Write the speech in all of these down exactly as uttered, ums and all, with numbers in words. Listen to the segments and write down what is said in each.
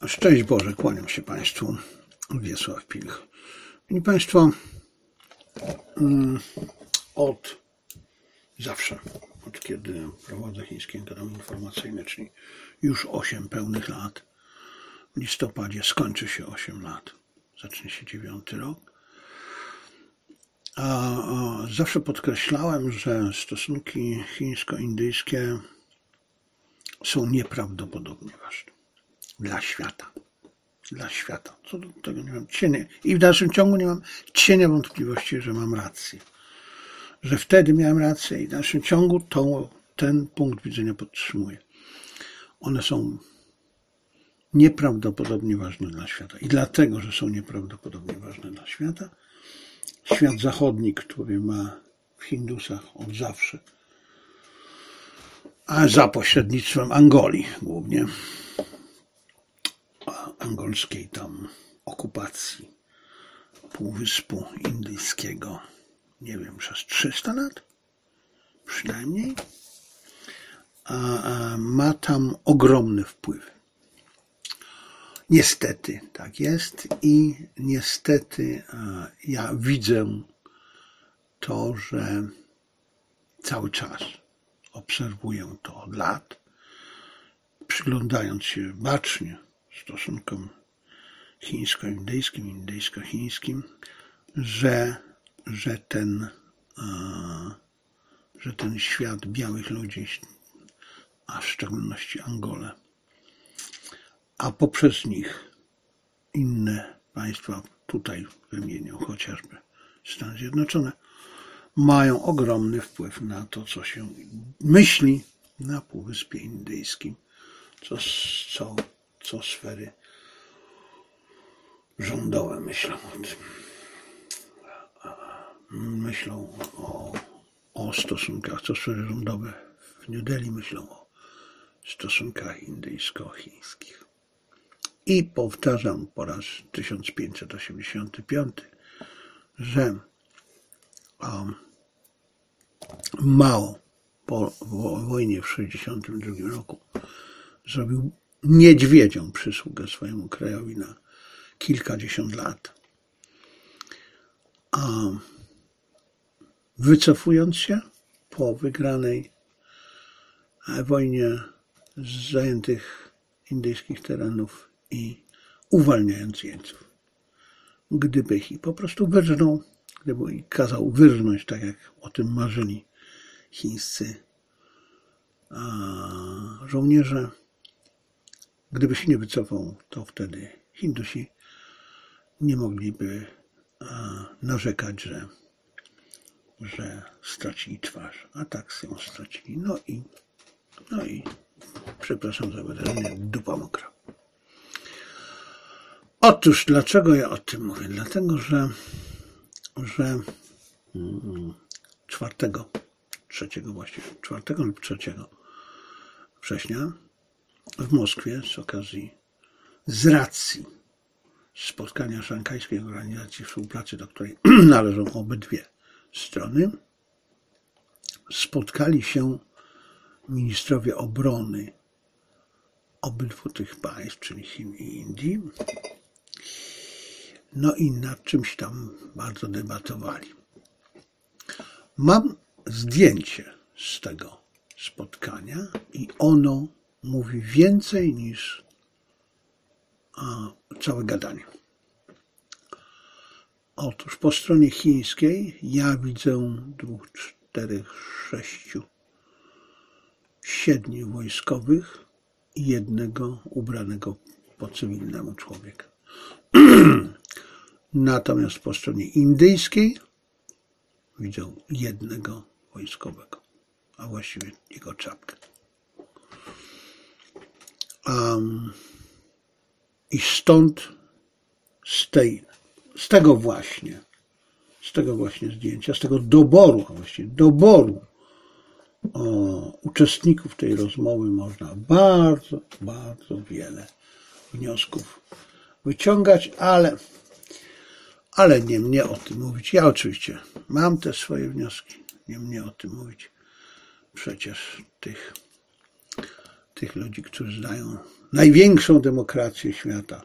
Szczęść Boże, kłaniam się Państwu. Wiesław Pilch. I Państwo, od zawsze, od kiedy prowadzę chiński kanał informacyjny, czyli już osiem pełnych lat, w listopadzie skończy się osiem lat, zacznie się dziewiąty rok, a, a zawsze podkreślałem, że stosunki chińsko-indyjskie są nieprawdopodobnie ważne dla świata. Dla świata. Co do tego nie mam cienia. I w dalszym ciągu nie mam cienia wątpliwości, że mam rację. Że wtedy miałem rację i w dalszym ciągu to, ten punkt widzenia podtrzymuję. One są nieprawdopodobnie ważne dla świata. I dlatego, że są nieprawdopodobnie ważne dla świata, świat zachodni, który ma w Hindusach od zawsze, a za pośrednictwem Angolii głównie, angolskiej tam okupacji Półwyspu Indyjskiego, nie wiem, przez trzysta lat przynajmniej, a, a ma tam ogromny wpływ. Niestety tak jest i niestety a, ja widzę to, że cały czas obserwuję to od lat, przyglądając się bacznie stosunkom chińsko-indyjskim, indyjsko-chińskim, że, że, ten, że ten świat białych ludzi, a w szczególności Angolę, a poprzez nich inne państwa, tutaj wymienię chociażby Stany Zjednoczone, mają ogromny wpływ na to, co się myśli na Półwyspie Indyjskim, co, co co sfery rządowe myślą o tym. Myślą o, o stosunkach, co sfery rządowe w New Delhi myślą o stosunkach indyjsko-chińskich. I powtarzam po raz tysiąc pięćset osiemdziesiąty piąty, że um, Mao po wojnie w sześćdziesiątym drugim roku zrobił niedźwiedzią przysługę swojemu krajowi na kilkadziesiąt lat. A wycofując się po wygranej wojnie z zajętych indyjskich terenów i uwalniając jeńców, gdyby ich po prostu wyrżnął, gdyby ich kazał wyrżnąć, tak jak o tym marzyli chińscy żołnierze, gdyby się nie wycofał, to wtedy Hindusi nie mogliby narzekać, że, że stracili twarz, a tak ją stracili. No i, no i przepraszam za wyrażenie, dupa mokra. Otóż, dlaczego ja o tym mówię? Dlatego, że, że czwartego, trzeciego właściwie, czwartego lub trzeciego września w Moskwie z okazji, z racji spotkania Szanghajskiej Organizacji Współpracy, do której należą obydwie strony, spotkali się ministrowie obrony obydwu tych państw, czyli Chin i Indii, no i nad czymś tam bardzo debatowali. Mam zdjęcie z tego spotkania i ono mówi więcej niż a, całe gadanie. Otóż po stronie chińskiej ja widzę dwóch, czterech, sześciu, siedmiu wojskowych i jednego ubranego po cywilnemu człowieka. Natomiast po stronie indyjskiej widzę jednego wojskowego, a właściwie jego czapkę. Um, I stąd, z, tej, z tego właśnie, z tego właśnie zdjęcia, z tego doboru, a właściwie doboru o, uczestników tej rozmowy można bardzo, bardzo wiele wniosków wyciągać, ale, ale nie mnie o tym mówić. Ja oczywiście mam te swoje wnioski, nie mnie o tym mówić. Przecież tych tych ludzi, którzy znają największą demokrację świata,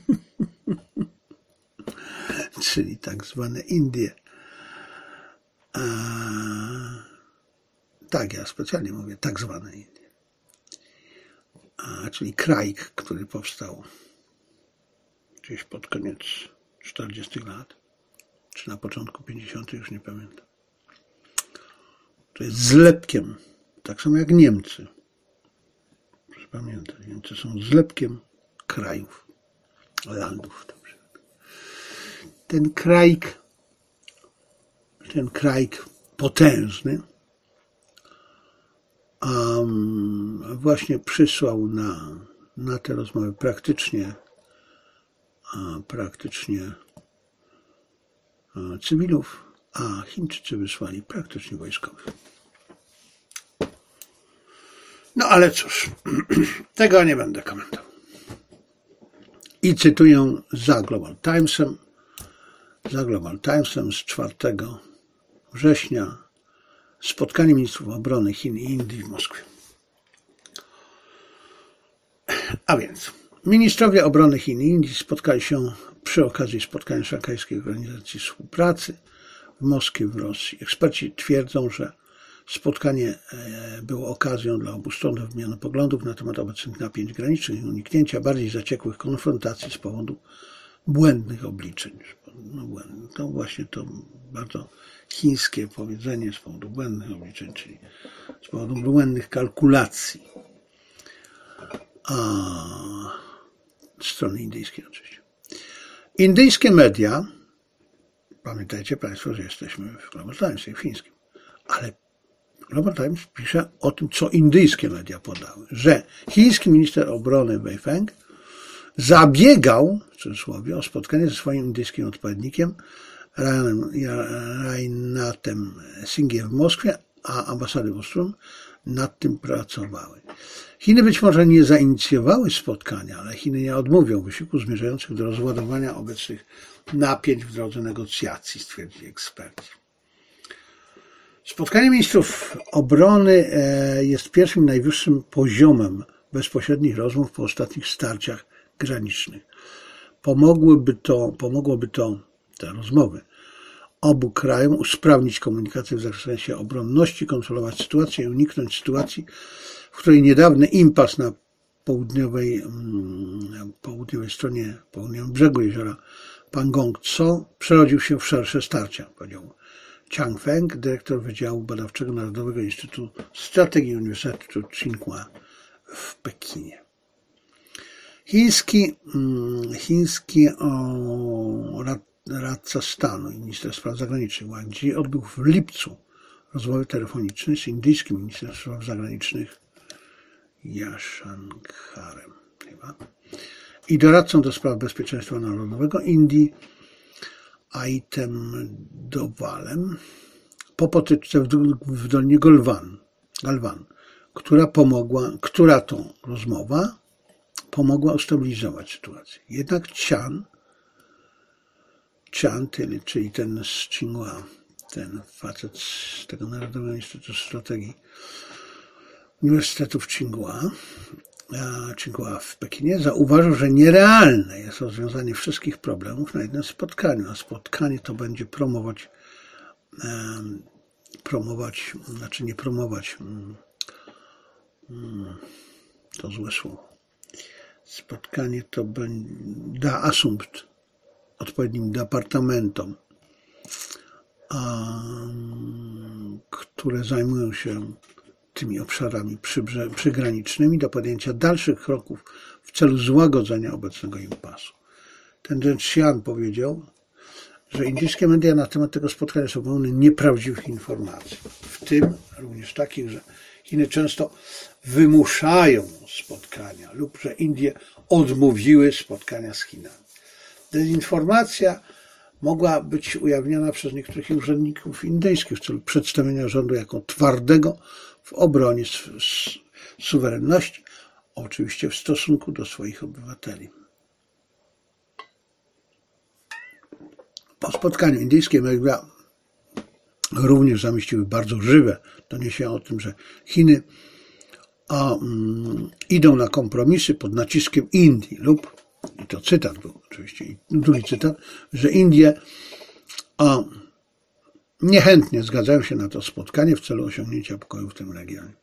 czyli tak zwane Indie. A, tak, ja specjalnie mówię tak zwane Indie. A, czyli kraj, który powstał gdzieś pod koniec czterdziestych lat, czy na początku pięćdziesiątych, już nie pamiętam. To jest zlepkiem, tak samo jak Niemcy. Proszę pamiętać, Niemcy są zlepkiem krajów, landów. Ten kraj, ten kraj potężny um, właśnie przysłał na, na te rozmowy praktycznie, a, praktycznie a, cywilów, a Chińczycy wysłali praktycznie wojskowych. No ale cóż, tego nie będę komentował. I cytuję za Global Timesem, za Global Timesem z czwartego września spotkanie ministrów obrony Chin i Indii w Moskwie. A więc ministrowie obrony Chin i Indii spotkali się przy okazji spotkania Szanghajskiej Organizacji Współpracy w Moskwie w Rosji. Eksperci twierdzą, że spotkanie było okazją dla obu stron do wymiany poglądów na temat obecnych napięć granicznych i uniknięcia bardziej zaciekłych konfrontacji z powodu błędnych obliczeń. No, to właśnie to bardzo chińskie powiedzenie z powodu błędnych obliczeń, czyli z powodu błędnych kalkulacji. A strony indyjskiej oczywiście. Indyjskie media, pamiętajcie Państwo, że jesteśmy w Global Timesie, w chińskim, ale Global Times pisze o tym, co indyjskie media podały, że chiński minister obrony Wei Feng zabiegał, w cudzysłowie, o spotkanie ze swoim indyjskim odpowiednikiem Rajnatem Singhiem w Moskwie, a ambasady obu stron nad tym pracowały. Chiny być może nie zainicjowały spotkania, ale Chiny nie odmówią wysiłków zmierzających do rozładowania obecnych napięć w drodze negocjacji, stwierdzili eksperci. Spotkanie ministrów obrony jest pierwszym najwyższym poziomem bezpośrednich rozmów po ostatnich starciach granicznych. Pomogłyby to, pomogłoby to, te rozmowy, obu krajom usprawnić komunikację w zakresie obronności, kontrolować sytuację i uniknąć sytuacji, w której niedawny impas na południowej, na południowej stronie, południowym brzegu jeziora Pangong Tso przerodził się w szersze starcia, powiedział Chang Feng, dyrektor Wydziału Badawczego Narodowego Instytutu Strategii Uniwersytetu Tsinghua w Pekinie. Chiński, chiński o, radca stanu i minister spraw zagranicznych Wang Yi odbył w lipcu rozmowy telefoniczne z indyjskim ministrem spraw zagranicznych Jaishankarem chyba, i doradcą do spraw bezpieczeństwa narodowego Indii Aitem Dowalem po potyczce w, w Dolinie Galwan, Galwan, która pomogła, która to rozmowa pomogła ustabilizować sytuację. Jednak Chan, Chan, czyli ten z Tsinghua, ten facet z tego Narodowego Instytutu Strategii Uniwersytetu w Tsinghua, Tsinghua w Pekinie, zauważył, że nierealne jest rozwiązanie wszystkich problemów na jednym spotkaniu, a spotkanie to będzie promować, promować, znaczy nie promować, to złe słowo. Spotkanie to da asumpt odpowiednim departamentom, które zajmują się tymi obszarami przygranicznymi do podjęcia dalszych kroków w celu złagodzenia obecnego impasu. Ten Chen Xian powiedział, że indyjskie media na temat tego spotkania są pełne nieprawdziwych informacji, w tym również takich, że Chiny często wymuszają spotkania lub że Indie odmówiły spotkania z Chinami. Dezinformacja mogła być ujawniona przez niektórych urzędników indyjskich w celu przedstawienia rządu jako twardego w obronie suwerenności, oczywiście w stosunku do swoich obywateli. Po spotkaniu indyjskie media również zamieściły bardzo żywe doniesienia o tym, że Chiny a, um, idą na kompromisy pod naciskiem Indii lub, i to cytat był oczywiście, drugi cytat, że Indie a, niechętnie zgadzają się na to spotkanie w celu osiągnięcia pokoju w tym regionie.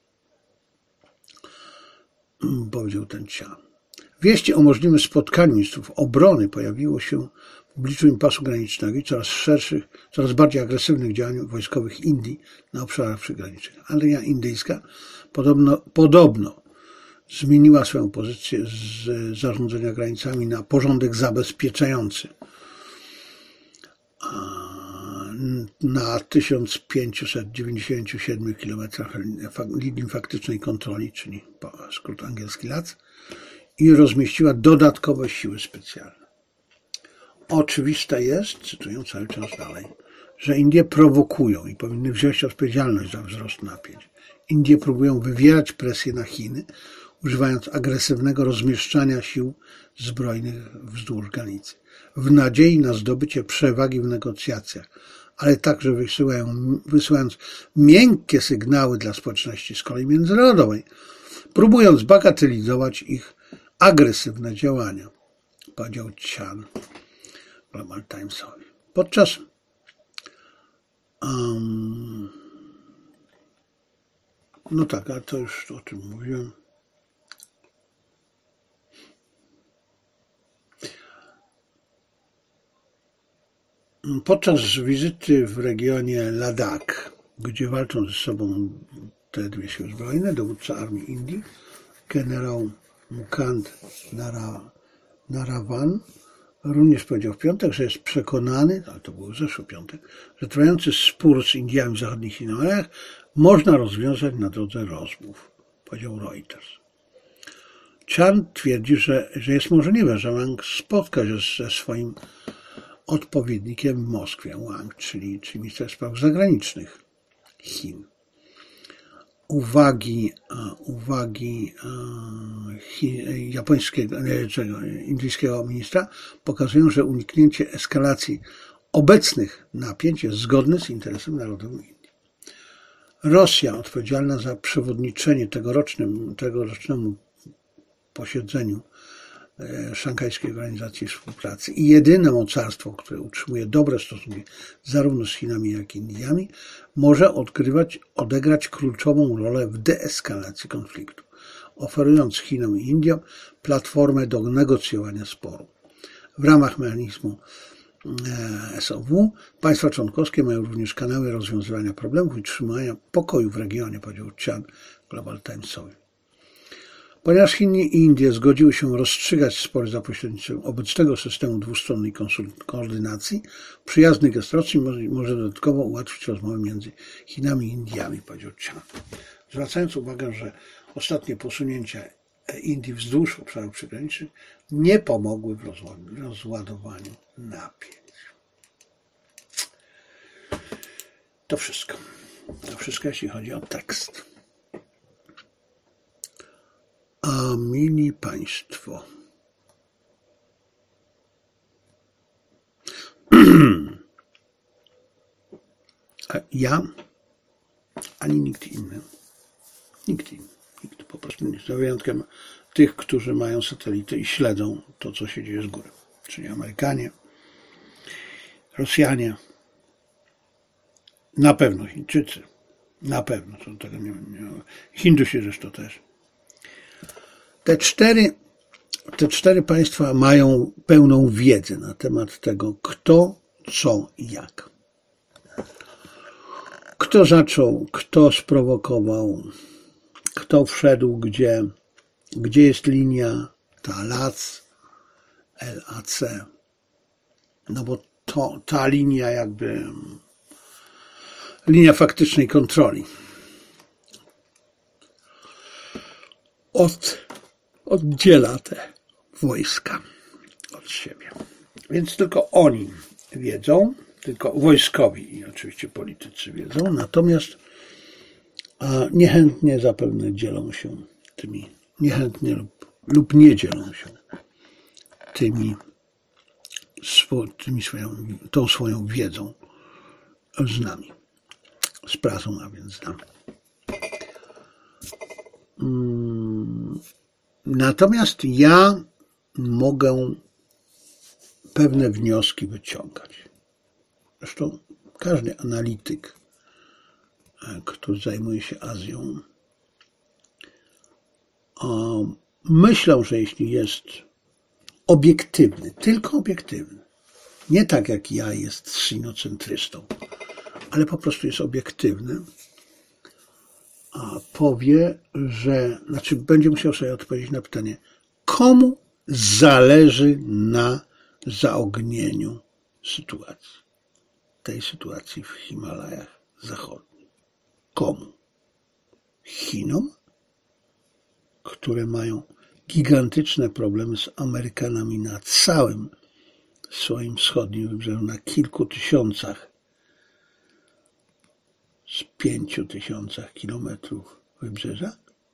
Powiedział ten Chan. Wieści o możliwym spotkaniu ministrów obrony pojawiło się w obliczu impasu granicznego i coraz szerszych, coraz bardziej agresywnych działań wojskowych Indii na obszarach przygranicznych. Armia indyjska podobno, podobno zmieniła swoją pozycję z zarządzania granicami na porządek zabezpieczający na tysiąc pięćset dziewięćdziesięciu siedmiu kilometrach linii faktycznej kontroli, czyli skrót angielski L A C, i rozmieściła dodatkowe siły specjalne. Oczywiste jest, cytuję cały czas dalej, że Indie prowokują i powinny wziąć odpowiedzialność za wzrost napięć. Indie próbują wywierać presję na Chiny, używając agresywnego rozmieszczania sił zbrojnych wzdłuż granicy, w nadziei na zdobycie przewagi w negocjacjach, ale także wysyłają, wysyłając miękkie sygnały dla społeczności z kolei międzynarodowej, próbując bagatelizować ich agresywne działania, powiedział Chan Global Timesowi. Podczas um, no tak, a to już o tym mówiłem. Podczas wizyty w regionie Ladakh, gdzie walczą ze sobą te dwie siły zbrojne, dowódca armii Indii, generał Mukund Narawan, również powiedział w piątek, że jest przekonany, ale to był zeszły piątek, że trwający spór z Indiami w zachodnich Himalajach można rozwiązać na drodze rozmów, powiedział Reuters. Chan twierdzi, że, że jest możliwe, że Wang spotka się ze swoim odpowiednikiem w Moskwie, Wang, czyli, czyli minister spraw zagranicznych Chin. Uwagi, uwagi japońskiego, czego, indyjskiego ministra pokazują, że uniknięcie eskalacji obecnych napięć jest zgodne z interesem narodowym Indii. Rosja, odpowiedzialna za przewodniczenie tegorocznym, tegorocznemu posiedzeniu Szanghajskiej Organizacji Współpracy i jedyne mocarstwo, które utrzymuje dobre stosunki zarówno z Chinami, jak i Indiami, może odgrywać, odegrać kluczową rolę w deeskalacji konfliktu, oferując Chinom i Indiom platformę do negocjowania sporu. W ramach mechanizmu S O W państwa członkowskie mają również kanały rozwiązywania problemów i utrzymania pokoju w regionie, powiedział Chan Global Timesowi. Ponieważ Chiny i Indie zgodziły się rozstrzygać spory za pośrednictwem obecnego systemu dwustronnej koordynacji, przyjazny gest Rosji może, może dodatkowo ułatwić rozmowy między Chinami i Indiami, powiedział Chan. Zwracając uwagę, że ostatnie posunięcia Indii wzdłuż obszarów przygranicznych nie pomogły w rozładowaniu napięć. To wszystko. To wszystko, jeśli chodzi o tekst. A mili Państwo, a ja, ani nikt inny, nikt inny, nikt po prostu nie, za wyjątkiem tych, którzy mają satelity i śledzą to, co się dzieje z góry, czyli Amerykanie, Rosjanie, na pewno Chińczycy, na pewno, to tego nie, nie Hindusi zresztą też. Te cztery, te cztery państwa mają pełną wiedzę na temat tego, kto, co i jak. Kto zaczął, kto sprowokował, kto wszedł gdzie, gdzie jest linia, ta L A C, L A C. No bo to, ta linia jakby, linia faktycznej kontroli. Od oddziela te wojska od siebie. Więc tylko oni wiedzą, tylko wojskowi i oczywiście politycy wiedzą, natomiast niechętnie zapewne dzielą się tymi, niechętnie lub, lub nie dzielą się tymi, tymi swoją, tą swoją wiedzą z nami, z prasą, a więc z nami. Natomiast ja mogę pewne wnioski wyciągać. Zresztą każdy analityk, który zajmuje się Azją, myślę, że jeśli jest obiektywny, tylko obiektywny, nie tak jak ja jest sinocentrystą, ale po prostu jest obiektywny, a powie, że, znaczy będzie musiał sobie odpowiedzieć na pytanie, komu zależy na zaognieniu sytuacji, tej sytuacji w Himalajach Zachodnich. Komu? Chinom, które mają gigantyczne problemy z Amerykanami na całym swoim wschodnim wybrzeżu, na kilku tysiącach, z pięciu tysiącach kilometrów wybrzeża?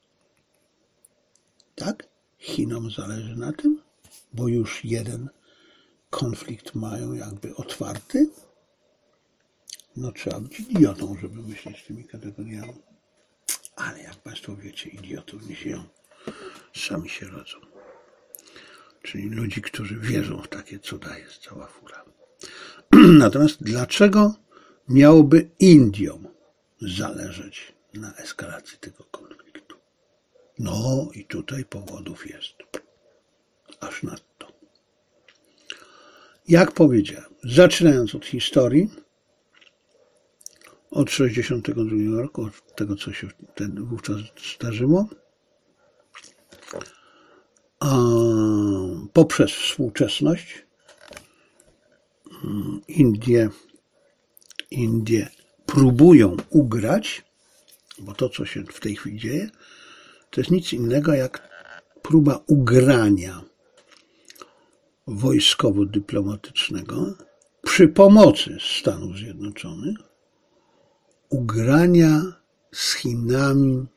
Tak? Chinom zależy na tym, bo już jeden konflikt mają jakby otwarty? No trzeba być idiotą, żeby myśleć tymi kategoriami. Ale jak Państwo wiecie, idiotów nie żyją, sami się rodzą. Czyli ludzi, którzy wierzą w takie cuda, jest cała fura. Natomiast dlaczego miałoby Indiom zależeć na eskalacji tego konfliktu? No i tutaj powodów jest aż nadto. Jak powiedziałem, zaczynając od historii, od sześćdziesiątego drugiego roku, od tego, co się wtedy wówczas zdarzyło, poprzez współczesność, Indie, Indie próbują ugrać, bo to, co się w tej chwili dzieje, to jest nic innego jak próba ugrania wojskowo-dyplomatycznego przy pomocy Stanów Zjednoczonych, ugrania z Chinami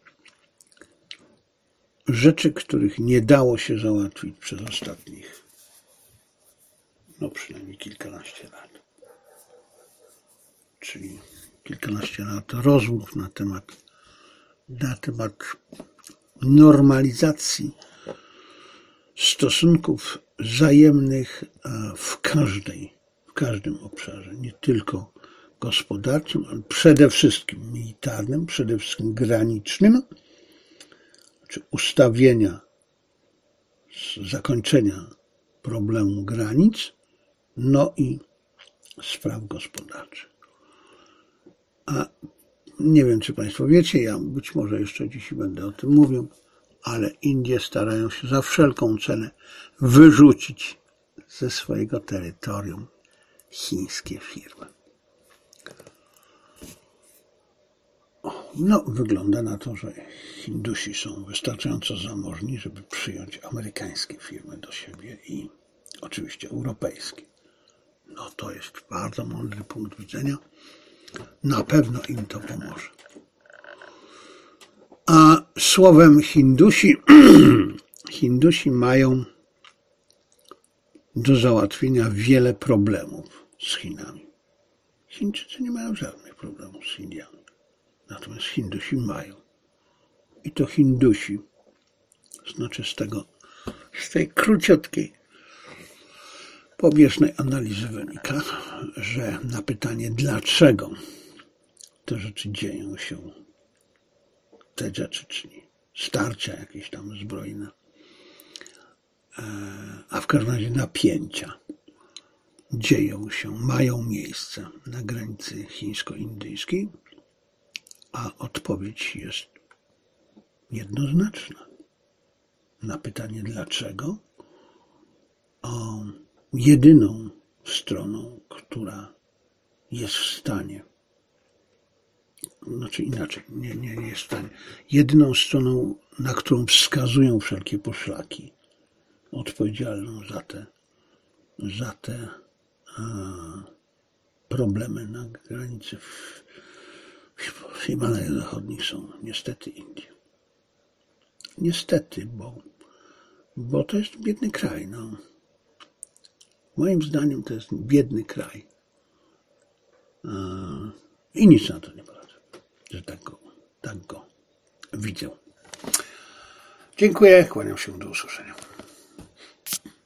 rzeczy, których nie dało się załatwić przez ostatnich, no przynajmniej kilkanaście lat. Czyli kilkanaście lat rozmów na temat, na temat normalizacji stosunków wzajemnych w każdej, w każdym obszarze, nie tylko gospodarczym, ale przede wszystkim militarnym, przede wszystkim granicznym, czy ustawienia, zakończenia problemu granic, no i spraw gospodarczych. A nie wiem, czy Państwo wiecie, ja być może jeszcze dziś będę o tym mówił, ale Indie starają się za wszelką cenę wyrzucić ze swojego terytorium chińskie firmy. No, wygląda na to, że Hindusi są wystarczająco zamożni, żeby przyjąć amerykańskie firmy do siebie i oczywiście europejskie. No, to jest bardzo mądry punkt widzenia. Na pewno im to pomoże. A słowem Hindusi, Hindusi mają do załatwienia wiele problemów z Chinami. Chińczycy nie mają żadnych problemów z Indiami. Natomiast Hindusi mają. I to Hindusi, znaczy z tego, z tej króciutkiej, pobieżnej analizy wynika, że na pytanie, dlaczego te rzeczy dzieją się, te rzeczy, czyli starcia jakieś tam zbrojne, a w każdym razie napięcia dzieją się, mają miejsce na granicy chińsko-indyjskiej, a odpowiedź jest jednoznaczna. Na pytanie dlaczego, o, jedyną stroną, która jest w stanie, znaczy inaczej, nie, nie, nie jest w stanie, jedyną stroną, na którą wskazują wszelkie poszlaki, odpowiedzialną za te, za te a, problemy na granicy w, w Himalajach Zachodnich są niestety Indie. Niestety, bo, bo to jest biedny kraj. No. Moim zdaniem to jest biedny kraj. A, I nic na to nie poradzę, że tak go, tak go widzę. Dziękuję, kłaniam się, do usłyszenia.